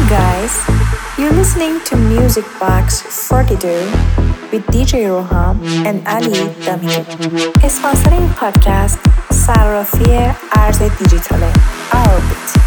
guys, you're listening to Music Box 42 with DJ Roham and Ali Damido. اسپانسر این پادکست صرافی ارز دیجیتال Orbit.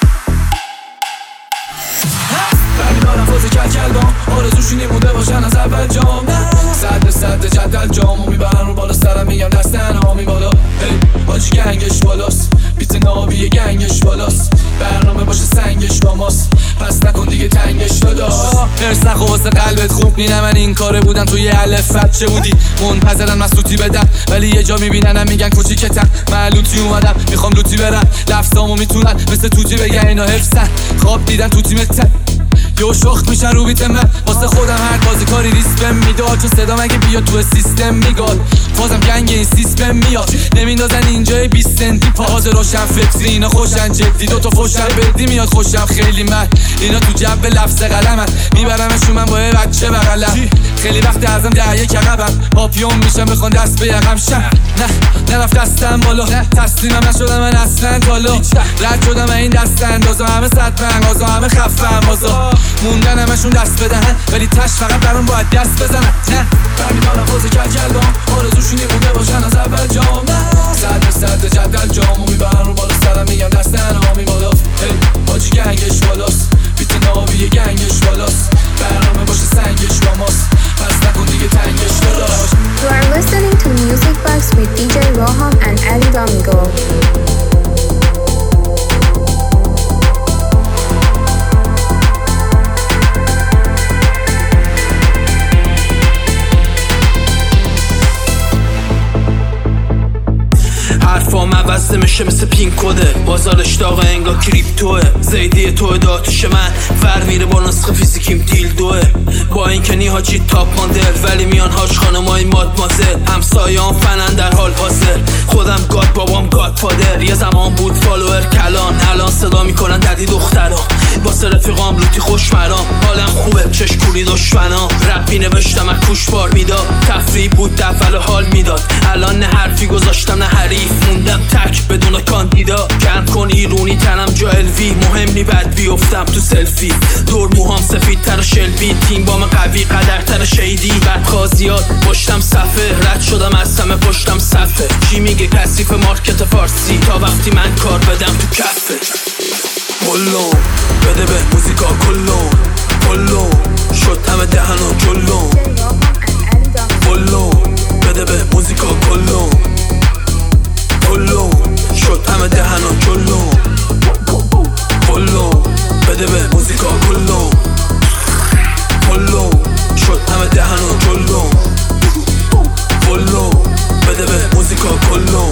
دارم فاز کلکلام آرزوشونی بوده باشن از اول جام صد صد جدل جامو میبرن رو بالا سرم میگم دستن هامی بالا حاجی گنگش بالاست بیت نابی گنگش بالاست برنامه باشه سنگش با ماست پس نکن دیگه تنگش داداش مرس نخو واسه قلبت خوب اینه من این کاره بودم توی الف بچه بودی منتظرن مسلوطی بدم ولی یه جا میبیننم میگن کوچیکتم معلوطی اومدم میخوام لوتی برم لفظامو میتونن مثل توتی بگن اینا حفظن خواب دیدن تو تیمت یو شخت میشن رو بیت من واسه خودم هر بازی کاری ریسپم میداد چون صدا مگه بیاد تو سیستم میگاد فازم گنگ این سیستم میاد نمیندازن اینجای 20 سنتی پاز روشن فکری اینا خوشن جدی دوتا فوشن بدی میاد خوشم خیلی من اینا تو جب لفظ قلمن میبرمشون من با یه بچه بغلم خیلی وقت ازم دهیه کقبم پاپیون میشم بخوان دست به یقم شم نه نرفت دستم بالا تسلیمم نشدم من اصلا تالا رد شدم این دست اندازا همه صد منگازا همه خفم بازا موندن همشون دست بدهن ولی تش فقط برام باید دست بزنن نه برمی دارم فاز کلکلام آرزوشونی بوده باشن از اول جام صد صد جدل جامو میبرن رو بالا سرم میگم دستن هامی بالا حاجی گنگش بالاست بیت نابی گنگش بالاست برنامه باشه سنگش با ماست پس نکن دیگه تنگش داداش. You are listening to Music Box with DJ Roham and Ali Damido. حرفام عوضه میشه مثل پین کده بازارش داغه انگار کریپتوه زیدی توه داتوش من فر میره با نسخه فیزیکیم دیل دوه با این که نیهاچی تاپ ماندل ولی میان هاش خانمای ماد مازل همسایان فنن در حال حاضر خودم گاد بابام گاد فادر یه زمان بود فالوور کلان الان صدا میکنن ددی دختران واسه رفیقام لوتی خوشمرام حالم خوبه چشکولی دشمنام رپی نوشتم از کوش بار میداد تفریح بود دفل حال میداد الان نه حرفی گذاشتم نه حریف موندم تک بدون کاندیدا گرم کن ایرونی تنم جا الوی مهم نی بد بیفتم تو سلفی دور موهام سفید تر شلبی تیم بام قوی قدر تر شیدی بد خازیات پشتم صفه رد شدم از همه پشتم صفه چی میگه کثیف مارکت فارسی تا وقتی من کار بدم تو کفه کلون بده به موزیکا کلون شد همه دهن و جلون کلون بده به موزیکا کلون شد همه دهن و جلون بده به موزیکا کلون شد همه دهن و جلون بده به موزیکا کلون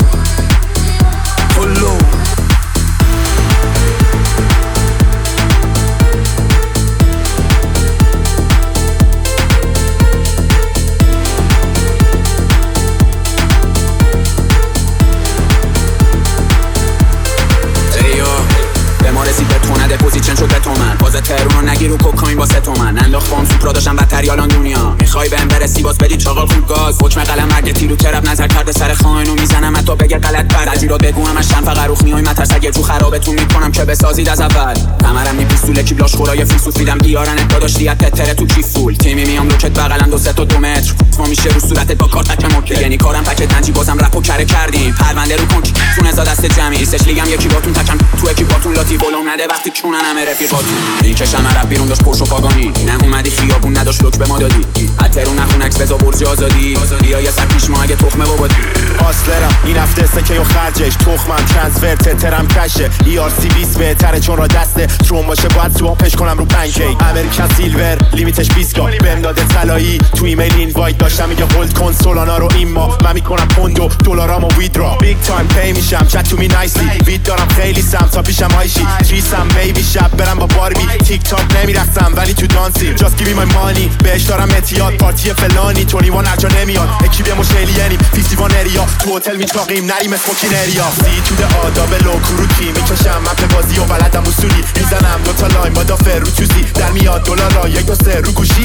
پوزیشن شده تو من بازه ترونو نگیرو کوکاین واسه تو من انداخت بام سوپرا داشتم بدتر یالان دنیا میخوای بهم برسی باز بدی چاقال خوب گاز حکم قلم مرگ تیرو ترپ نظر کرده سر خائنو میزنم حتی بگه غلط بر تجربه بگو همش شم فقط روخ میای مترس اگه تو خرابتون میکنم که بسازید از اول کمرم میپیستوله کیبلاش خورای فیلسوف میدم دیارن داداش دیت تتره تو کیف فول تیمی میام لوکت بغلم 2 تا 2 متر ما میشه رو صورتت با کارت تکم اوکی یعنی کارم پک تنجی بازم رپو کره کردیم پرونده رو کنک تون زاد دست جمعی سش لیگم یکی باتون تکم تو اکیپاتون لاتی ولوم نده وقتی چونن همه رفیقاتون این چشم رپ بیرون داشت پرشو پاگانی نه اومدی خیابون نداشت لوک به ما دادی حتی رو نخون عکس بزا برج آزادی بیا یه سر پیش ما اگه تخمه بابادی آسلرم این هفته سکه و خرجش تخمم ترانسفر تترم کشه ERC 20 بهتره چون را دسته تروم باشه باید سواپش کنم رو پنکیک امریکن سیلور لیمیتش 20 تا بهم داده طلایی تو ایمیل اینوایت داشتم میگه هولد کن سولانا رو این ماه من میکنم پوند و دلارامو ویدرا بیگ تایم پی میشم چت تو می نایسلی وید دارم خیلی سم تا پیشم هایشی تریسم بیبی شب برم با باربی تیک تاک نمیرقصم ولی تو دانسی just give me my money بهش دارم اعتیاد پارتی فلانی 21 هرجا نمیاد اکیبی مشلیانیم 51 اریا تو هتل میچاقیم نریم اسموکین اریا سی تو ده آداب لوکروتی میکشم مپ بازی و بلدم اصولی میزنم 2 تا لاین با دافر رو چوزی در میاد دلارا 1 2 3 رو گوشی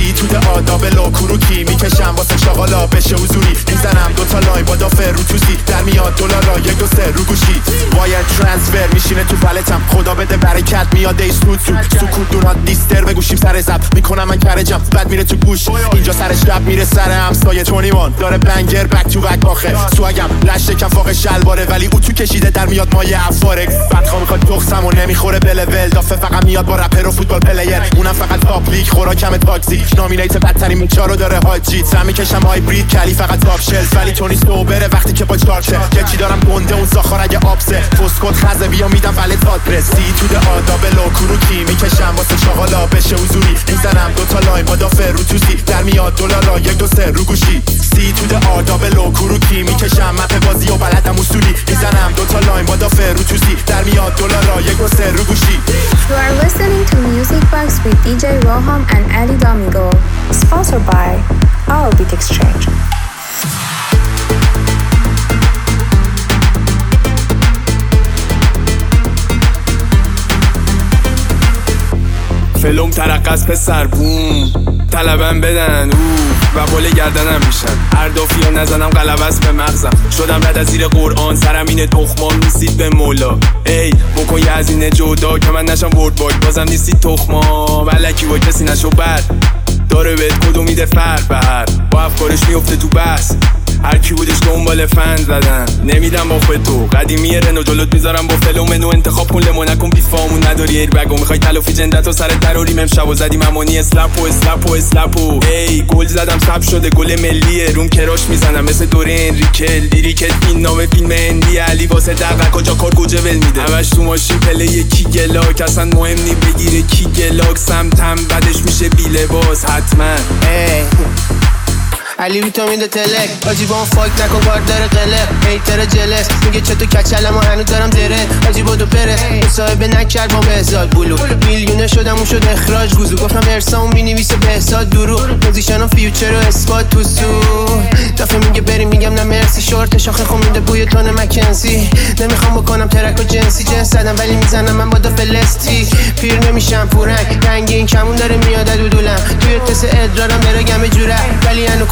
سی تو ده آداب لاکروکی میکشم واسه شاغالا بشه حضوری میزنم دوتا لاین با دافر رو توسی در میاد دلارا یک دو سه رو گوشی وایر ترانسفر میشینه تو پلتم خدا بده برکت میاد ایستود سکوت دونات دیستر بگوشیم سر زب میکنم من کرجم بعد میره تو گوش اینجا سرش رب میره سر همسایه 21 داره بنگر بک تو بک باخه سوگم لش کم فوق شلواره ولی او تو کشیده در میاد مایه افارکس بدخواه میخواد دخسم و نمیخوره بلول دافه فقط میاد با رپر و فوتبال پلیر اونم فقط پابلیک خوراکم تاکسی نامینیت بدترین میچارو داره حاجی سم میکشم هایبرید کلی فقط تاپ شلز ولی تونی سوبره وقتی که با چارچه یکی دارم گنده اون ساخار اگه آبسه فسکوت خزه بیا میدم ولی تاد برسی تو ده آداب لاکروکی میکشم واسه شاغالا بشه حضوری میزنم دوتا لاین با دافر رو توسی در میاد دلارا یک دو سه رو گوشی سی تو ده آداب لاکروکی میکشم مپ بازی و بلدم اصولی میزنم دوتا لاین با دافر رو توسی در میاد دلارا یک دو سه رو گوشی. You are listening to Music Box with DJ Roham and Ali Domingo, sponsored by Our Beat Exchange. فلوم ترقص پسر بوم طلبم بدن و بول گردنم میشن اردافی ها نزنم قلبست به مغزم شدم رد از زیر قرآن سرم اینه تخمام نیستید به مولا ای بکن یه از اینه جدا که من نشم ورد باید بازم نیستید تخمام ولکی با کسی نشو بد داره بهت کدو میده فرد به هر با افکارش میفته تو بس هر کی بودش دنبال فن زدن نمیدم با خود تو قدیمی رنو جلوت میذارم با فلومنو انتخاب کن لمو نکن بیفامون نداری ایربگو میخوای تلافی جندت و سر تروریم امشب و زدیم امانی اسلپو ای گل زدم سب شده گل ملیه روم کراش میزنم مثل دوره انریکل لیریکت این نام فیلم هندی علی واسه دقیق کجا کار گوجه ول میده همش تو ماشین پله یکی گلاک اصلا مهم نی بگیره کی گلاک سمتم بعدش میشه بی لباس حتما علی ویتامین ده تلک آجی با اون فاک نکن کار داره قلق هیتر جلس میگه چطور کچلم و هنوز دارم دره آجی با دو پرس مصاحبه نکرد با بهزاد بلو میلیونه شدم اون شد اخراج گوزو گفتم ارسام مینویسه بهزاد دروغ موزیشن و فیوچر و اسپات تو سو دفعه میگه بریم میگم نه مرسی شورت شاخه خون میده بوی تون مکنزی نمیخوام بکنم ترک و جنسی جنس زدم ولی میزنم من با دو فلستی پیر نمیشم پورنگ رنگین کمون داره میاد دودولم توی تس ادرارم داره گمه جوره ولی انو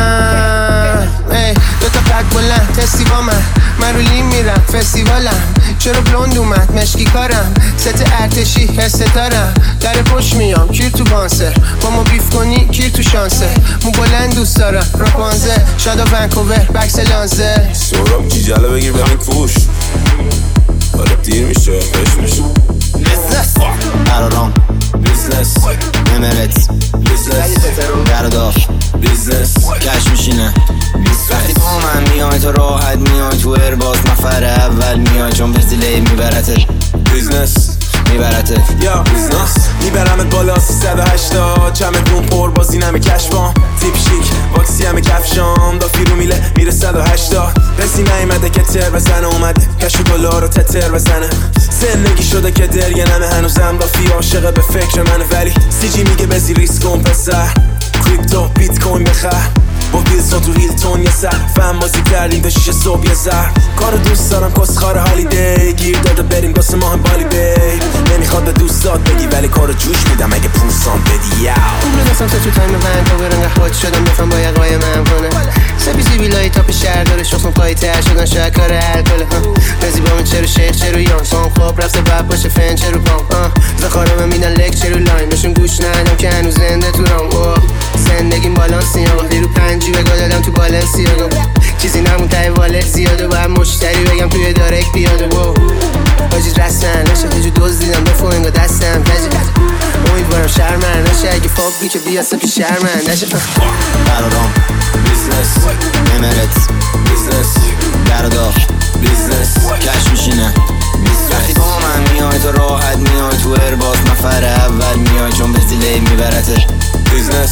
ای دوتا پک بلند تستی با من رو لیم میرم فستیوالم چرا بلند اومد مشکی کارم ست ارتشی حسه دارم در پشت میام کیر تو بانسر با ما بیف کنی کیر تو شانسه مو بلند دوست دارم راپانزه شادا ونکوور بکس لانزه سوراب جیجاله بگیر بمین کوش حالا دیر میشه بش میشه بیزنس قرارام بیزنس امرت بیزنس گرداف بیزنس کش میشینه وقتی با من میای تو راحت میای تو ارباز نفر اول میای چون برزیلی میبرته بیزنس میبرته یا بیزنس میبرمت بالا 380 چمدون پر بازی نمی کشفام تیپ شیک واکسی همه کفشام دا فیرو میله میره 180 رسی نیمده که تر بزنه اومده کشو دلار رو تتر بزنه زندگی شده که درگه نمه هنوزم دا فی عاشقه به فکر منه ولی سی جی میگه بزی ریسک کن پسر کریپتو بیت کوین بخر با ویلسون تو هیلتون یه سر فهم بازی کردیم تا 6 صبح یه زر کارو دوست دارم کسخار هالیدی گیر داده بریم واسه ماه بالی بی نمیخواد به دوستات بگی ولی کارو جوش میدم اگه پورسان بدی یاو میدستم تو تایم وند و برنگه خود شدم بفهم با یقای من کنه سبیزی بیلایی تاپ شهر داره شخصم پایی تر شدن شاید کار الکل رزی با من چرو شیخ چرو یان سام خواب رفته بب باشه فن چرو پام زخارم میدن لک چرو لاین بشون گوش ندم که هنوز زنده تو رام زندگیم بالانسی ها دیرو پنجی بگاه دادم تو بالانسی ها چیزی نمون تای والت زیاده باید مشتری بگم توی دارک بیاده باجی رسن نشه تجو دوز دیدم بفو انگا دستم تجی امیدوارم شرمن نشه اگه فاقی که بیاسته پی شرمن نشه قرارام بیزنس امرت بیزنس گرداف بیزنس کش میشینه وقتی با من میای تو راحت میای تو ارباز نفر اول میای چون برزیلی میبرته بیزنس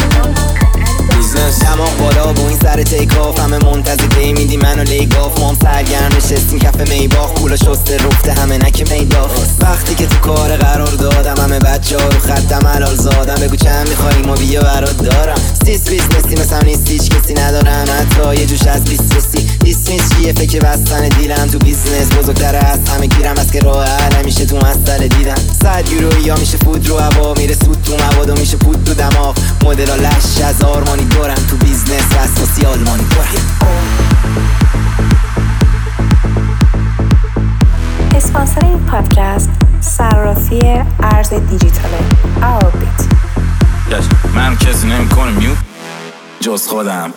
بیزنس دماغ بالا با این سر تیک آف همه منتظر پی میدی منو لیگاف مام سرگرم نشستیم کف میباخ پولا شسته رفته همه نک میداف وقتی که تو کار قرار دادم همه بد بچه ها رو خطم حلال زادم. بگو چند میخوایی ما بیا برات دارم. سیس بیزنسی مثل نیست هیچ کسی ندارم، حتی یه جوش از بیسترسی. نیست چیه فکر بستن دیلم تو بیزنس بزرگتر از همه گیرم از که راه حل میشه تو مسئله دیدن. 100 یورو یا میشه فود رو هوا، میره سود تو مواد و میشه پود تو دماغ. مدل لش از آرمانی دارم تو بیزنس اساسی آلمانی دارم. اسپانسر این پادکست صرافی ارز دیجیتاله Orbit. من کسی نمیکنه میوت جز خودم.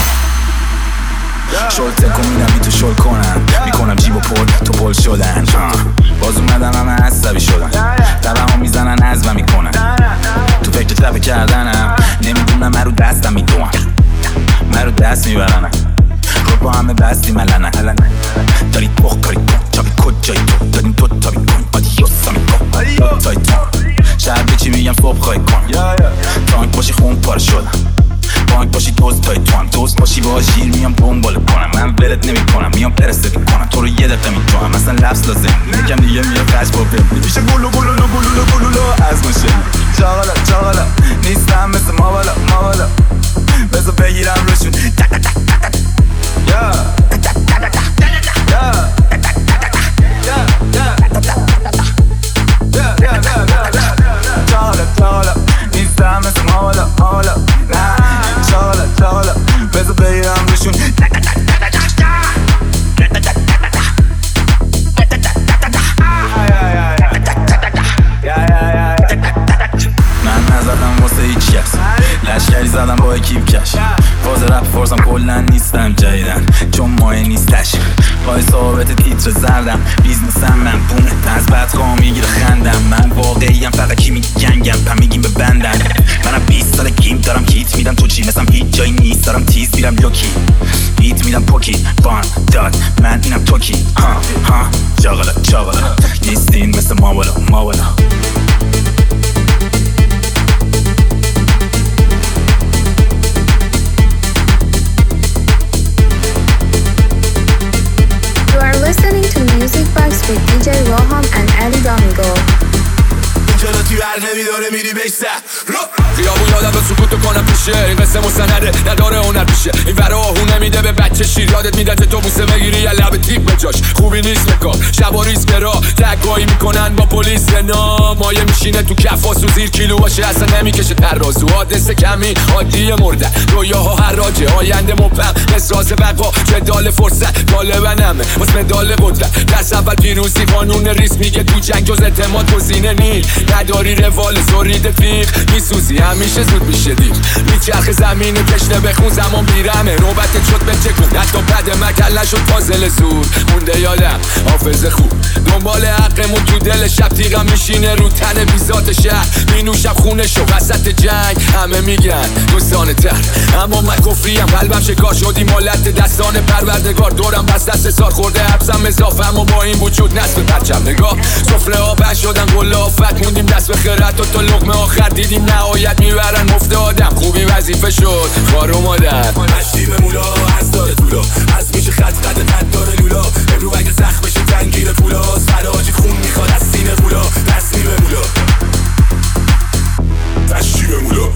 شل تکو میدم بی تو شل کنم، میکنم جیب و پر تو پل شدن. باز اومدن همه عصبی شدن، تبه ها میزنن عزبه میکنن. تو فکر تبه کردنم نمیدونم من رو دستم میدونم، من رو دست میبرنم. رو با همه بستی ملنه داری بخ کاری کن چاپی کجایی تو داریم تو تابی کن آدیوسا میکن تای تو شهر به چی میگم صبح خواهی کن. تانک باشی خون پاره شدم، بانک باشی دوست تای تو هم دوست باشی با شیر میام دنبال کنم. من ولت نمی کنم میام پرستت میکنم تو رو یه دقیقه میتونم مثلا لفظ لازم میگم دیگه میاد قش با بیم میشه گلو از نشه چاقالا نیستم مثل ما بالا بذار بگیرم روشون چاقالا نیستم مثل ما بالا چاقالا بذار بگیرم روشون. من نزدم واسه هیچ کس، لشکری زدم با اکیب کش. فاز رپ فورسم کلن نیستم جدیدن چون مایه نیستش. پای ثابت تیتر زردم بیزنسم من بونه از بدخواه میگیره خندم. من واقعیم فقط کی میگنگم پم میگیم به بندن. منم 20 سال گیم دارم هیت میدم تو چی مثلا هیچ جایی نیست دارم تیز میرم لوکی هیت میدم پوکی فان داد من اینم توکی چاقالا نیستین مثل ما بالا You are listening to Music Box with DJ Roham and Ali Domingo. جلوتی بر نمیداره میری بیسته خیابون یادم به سکوتو کنم پیشه. این قصه مستنده نداره هنر پیشه. این ور آهو نمیده به بچه شیر. یادت میده تو بوسه بگیری یا لب تیپ به جاش. خوبی نیست بکار شب و ریز برا تگاهی میکنن با پلیس نام. مایه میشینه تو کفاس و زیر کیلو باشه اصلا نمیکشه ترازو. حادثه کمی عادی مرده رویاها حراجه آینده مبهم احساس بقا جدال فرصت طالبنمه واسه مدال قدرت. دست اول پیروزی قانون ریس میگه تو جنگ جز اعتماد گزینه نیست. نداری روال زورید تیغ میسوزی همیشه زود میشه دیر. میچرخ زمین کشته بخون زمان بیرمه نوبتت شد به چکون. حتی بد مکل نشد پازل زور مونده یادم حافظه خوب. دنبال حقمون تو دل شب تیغم میشینه رو تن بیزات شهر. مینوشم خونشو وسط جنگ همه میگن دوستان تر اما من کفریم قلبم شکار شدی مالت دستان پروردگار. دورم بس دست سار خورده حبسم اضافم و با این وجود نصف پرچم نگاه. سفره ها بش شدن گل آفت موندیم دست به خیرت و تا لقمه آخر دیدیم نهایت میبرن مفت آدم. خوبی وظیفه شد خار اومدن مشتی به مولا از داره طولا از میشه خط قد داره لولا. امرو اگه سخت بشه تنگیر پولا سراجی خون میخواد از سینه پولا. دستی به مولا مشتی به مولا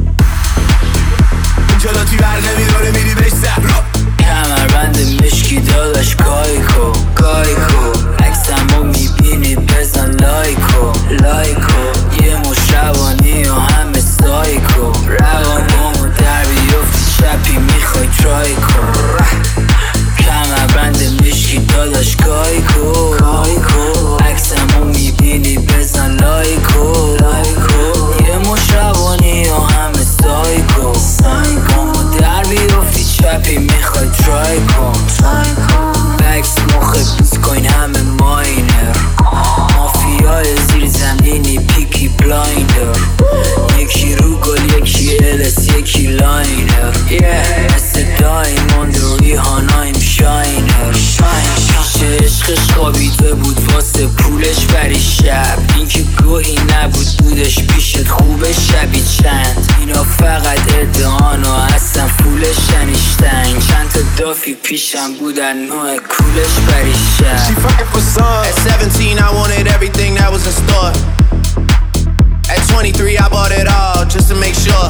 جلاتی بر نمیداره میری بیسته کمربند مشکی داداش گایکو عکسمو میبینی بزن لایکو یه مشروانی و همه سایکو روانمو در بیفتی چپی میخوای ترای کن. کمربند مشکی داداش گایکو عکسمو میبینی بزن لایکو یه مشروانی و همه سایکو در بیفتی چپی میخوای ترای کن. بکس مخه بیتکوین همه ماینر مافیای زیر زمینی پیکی بلایندر. یکی رو گل یکی الس یکی لاینر مثل دایموند و ریحانایم شاینر. پیش عشقش خوابیده بود واسه پولش بری شب. این که گوهی نبود بودش پیشت خوبه شبی چند. اینا فقط ادعان و اصلا فولش شنیشتن. چند تا دافی پیشم بودن نوع کولش بری شب. She fucking for sun. At 17 I wanted everything that was in store. 23, I bought it all just to make sure.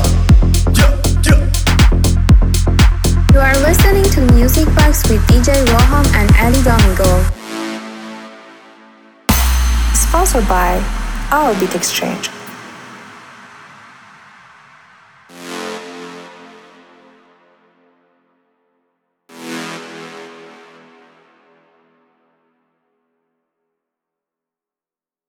You are listening to Music Box with DJ Roham and Ali Domingo. Sponsored by Our Beat Exchange.